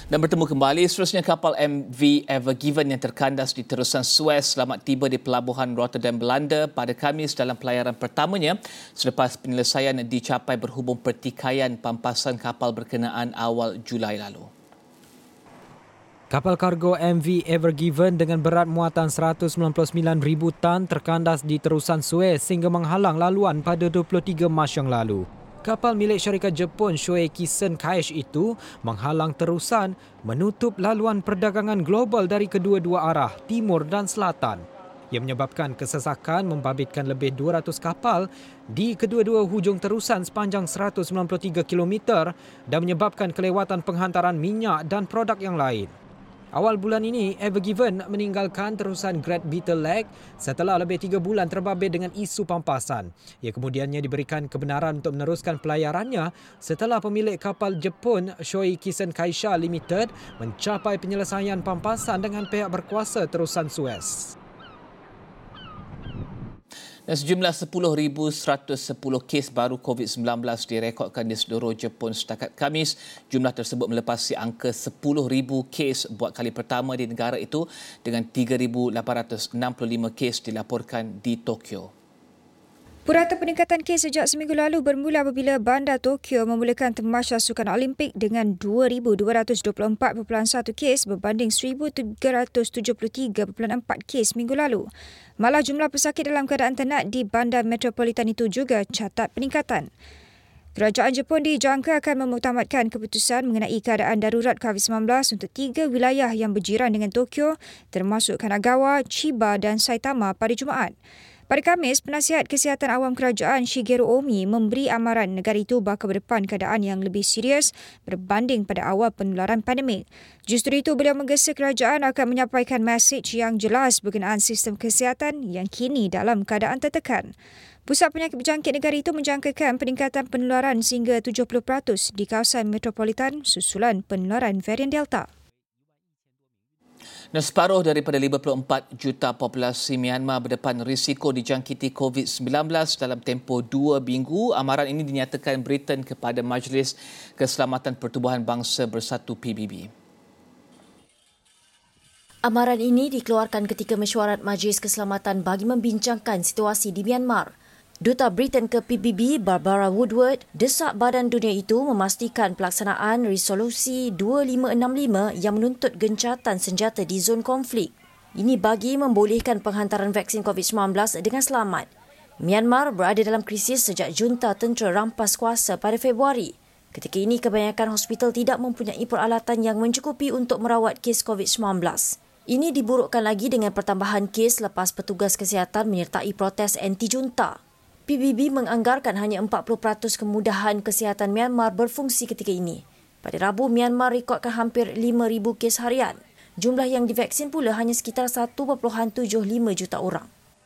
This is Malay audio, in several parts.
Dan bertemu kembali, seterusnya kapal MV Ever Given yang terkandas di terusan Suez selamat tiba di pelabuhan Rotterdam, Belanda pada Khamis dalam pelayaran pertamanya selepas penyelesaian dicapai berhubung pertikaian pampasan kapal berkenaan awal Julai lalu. Kapal kargo MV Ever Given dengan berat muatan 199,000 tan terkandas di terusan Suez sehingga menghalang laluan pada 23 Mac yang lalu. Kapal milik syarikat Jepun Shoei Kisen Kaish itu menghalang terusan menutup laluan perdagangan global dari kedua-dua arah, timur dan selatan. Ia menyebabkan kesesakan membabitkan lebih 200 kapal di kedua-dua hujung terusan sepanjang 193 km dan menyebabkan kelewatan penghantaran minyak dan produk yang lain. Awal bulan ini, Ever Given meninggalkan terusan Great Beetle Lake setelah lebih 3 bulan terbabit dengan isu pampasan. Ia kemudiannya diberikan kebenaran untuk meneruskan pelayarannya setelah pemilik kapal Jepun Shoei Kisen Kaisha Limited mencapai penyelesaian pampasan dengan pihak berkuasa terusan Suez. Dan sejumlah 10,110 kes baru COVID-19 direkodkan di seluruh Jepun setakat Khamis. Jumlah tersebut melepasi angka 10,000 kes buat kali pertama di negara itu dengan 3,865 kes dilaporkan di Tokyo. Purata peningkatan kes sejak seminggu lalu bermula apabila bandar Tokyo memulakan tamasya sukan Olimpik dengan 2,224.1 kes berbanding 1,373.4 kes minggu lalu. Malah jumlah pesakit dalam keadaan tenat di bandar metropolitan itu juga catat peningkatan. Kerajaan Jepun dijangka akan memuktamadkan keputusan mengenai keadaan darurat COVID-19 untuk 3 wilayah yang berjiran dengan Tokyo termasuk Kanagawa, Chiba dan Saitama pada Jumaat. Pada Khamis, Penasihat Kesihatan Awam Kerajaan Shigeru Omi memberi amaran negara itu bakal berdepan keadaan yang lebih serius berbanding pada awal penularan pandemik. Justru itu, beliau menggesa kerajaan akan menyampaikan mesej yang jelas berkenaan sistem kesihatan yang kini dalam keadaan tertekan. Pusat Penyakit Berjangkit negara itu menjangkakan peningkatan penularan sehingga 70% di kawasan metropolitan susulan penularan varian Delta. Dan separuh daripada 54 juta populasi Myanmar berdepan risiko dijangkiti COVID-19 dalam tempoh 2 minggu. Amaran ini dinyatakan Britain kepada Majlis Keselamatan Pertubuhan Bangsa Bersatu PBB. Amaran ini dikeluarkan ketika mesyuarat Majlis Keselamatan bagi membincangkan situasi di Myanmar. Duta Britain ke PBB, Barbara Woodward, desak badan dunia itu memastikan pelaksanaan resolusi 2565 yang menuntut gencatan senjata di zon konflik. Ini bagi membolehkan penghantaran vaksin COVID-19 dengan selamat. Myanmar berada dalam krisis sejak junta tentera rampas kuasa pada Februari. Ketika ini, kebanyakan hospital tidak mempunyai peralatan yang mencukupi untuk merawat kes COVID-19. Ini diburukkan lagi dengan pertambahan kes lepas petugas kesihatan menyertai protes anti-junta. PBB menganggarkan hanya 40% kemudahan kesihatan Myanmar berfungsi ketika ini. Pada Rabu, Myanmar rekodkan hampir 5,000 kes harian. Jumlah yang divaksin pula hanya sekitar 1.75 juta orang.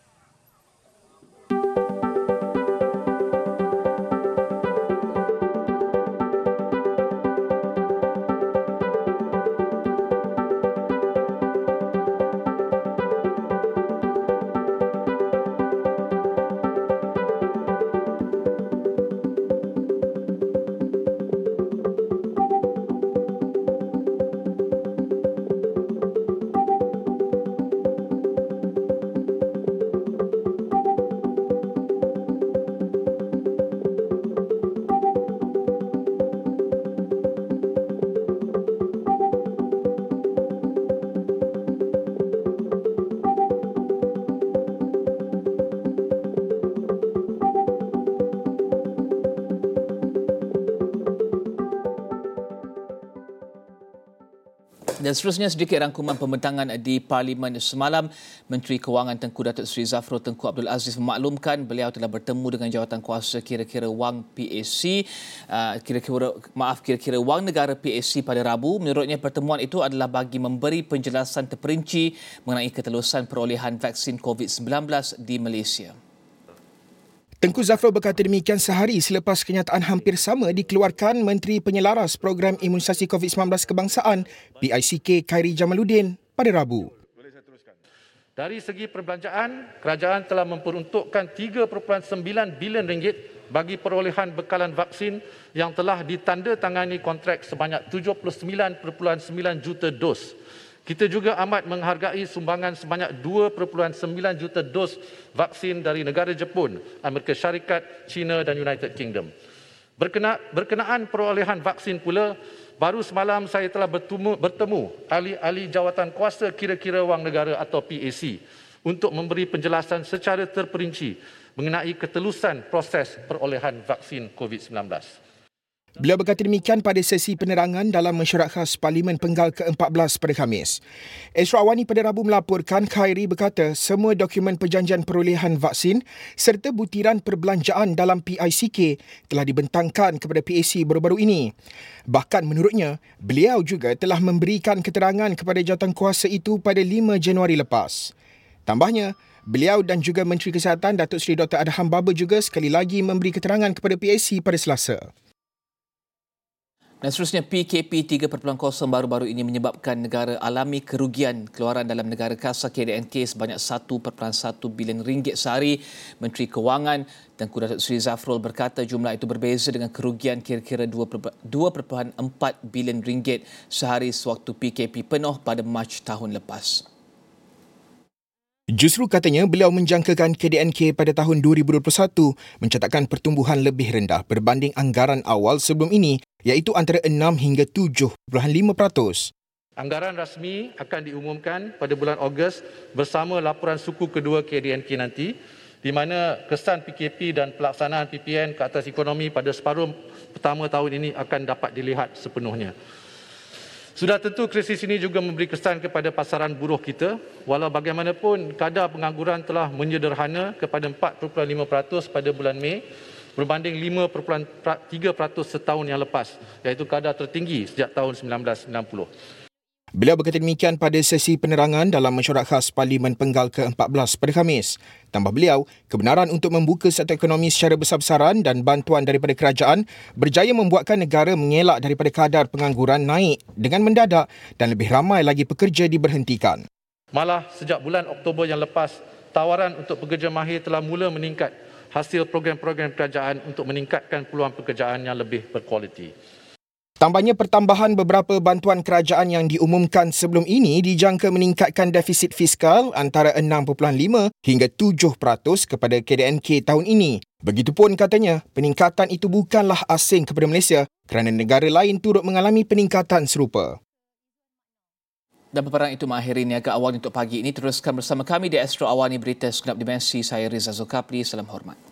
Dan seterusnya sedikit rangkuman pembentangan di Parlimen semalam. Menteri Kewangan Tengku Datuk Seri Zafrul Tengku Abdul Aziz memaklumkan beliau telah bertemu dengan jawatankuasa kira-kira wang PAC, kira-kira wang negara PAC pada Rabu. Menurutnya pertemuan itu adalah bagi memberi penjelasan terperinci mengenai ketelusan perolehan vaksin COVID-19 di Malaysia. Tengku Zafrul berkata demikian sehari selepas kenyataan hampir sama dikeluarkan Menteri Penyelaras Program Imunisasi COVID-19 Kebangsaan PICK Khairi Jamaluddin pada Rabu. Dari segi perbelanjaan, kerajaan telah memperuntukkan RM3.9 bilion bagi perolehan bekalan vaksin yang telah ditandatangani kontrak sebanyak 79.9 juta dos. Kita juga amat menghargai sumbangan sebanyak 2.9 juta dos vaksin dari negara Jepun, Amerika Syarikat, China dan United Kingdom. Berkenaan perolehan vaksin pula, baru semalam saya telah bertemu ahli-ahli jawatan kuasa kira-kira wang negara atau PAC untuk memberi penjelasan secara terperinci mengenai ketelusan proses perolehan vaksin COVID-19. Beliau berkata demikian pada sesi penerangan dalam mesyuarat khas Parlimen Penggal ke-14 pada Khamis. Astro Awani pada Rabu melaporkan Khairi berkata semua dokumen perjanjian perolehan vaksin serta butiran perbelanjaan dalam PICK telah dibentangkan kepada PAC baru-baru ini. Bahkan menurutnya, beliau juga telah memberikan keterangan kepada jawatankuasa itu pada 5 Januari lepas. Tambahnya, beliau dan juga Menteri Kesihatan Datuk Seri Dr. Adham Baba juga sekali lagi memberi keterangan kepada PAC pada Selasa. Dan seterusnya, PKP 3.0 baru-baru ini menyebabkan negara alami kerugian keluaran dalam negara kasar KDNK sebanyak 1.1 bilion ringgit sehari. Menteri Kewangan Tengku Datuk Seri Zafrul berkata jumlah itu berbeza dengan kerugian kira-kira 2.4 bilion ringgit sehari sewaktu PKP penuh pada Mac tahun lepas. Justru katanya beliau menjangkakan KDNK pada tahun 2021 mencatatkan pertumbuhan lebih rendah berbanding anggaran awal sebelum ini iaitu antara 6 hingga 7.5%. Anggaran rasmi akan diumumkan pada bulan Ogos bersama laporan suku kedua KDNK nanti di mana kesan PKP dan pelaksanaan PPN ke atas ekonomi pada separuh pertama tahun ini akan dapat dilihat sepenuhnya. Sudah tentu krisis ini juga memberi kesan kepada pasaran buruh kita. Walau bagaimanapun, kadar pengangguran telah menyederhana kepada 4.5% pada bulan Mei berbanding 5.3% setahun yang lepas, iaitu kadar tertinggi sejak tahun 1990. Beliau berkata demikian pada sesi penerangan dalam mesyuarat khas Parlimen Penggal ke-14 pada Khamis. Tambah beliau, kebenaran untuk membuka sektor ekonomi secara besar-besaran dan bantuan daripada kerajaan berjaya membuatkan negara mengelak daripada kadar pengangguran naik dengan mendadak dan lebih ramai lagi pekerja diberhentikan. Malah sejak bulan Oktober yang lepas, tawaran untuk pekerja mahir telah mula meningkat hasil program-program kerajaan untuk meningkatkan peluang pekerjaan yang lebih berkualiti. Tambahnya, pertambahan beberapa bantuan kerajaan yang diumumkan sebelum ini dijangka meningkatkan defisit fiskal antara 6.5 hingga 7% kepada KDNK tahun ini. Begitupun katanya, peningkatan itu bukanlah asing kepada Malaysia kerana negara lain turut mengalami peningkatan serupa. Dan paparan itu mengakhiri Niaga Awani untuk pagi ini. Teruskan bersama kami di Astro Awani Berita Segenap Dimensi. Saya Riza Zulkapli. Salam hormat.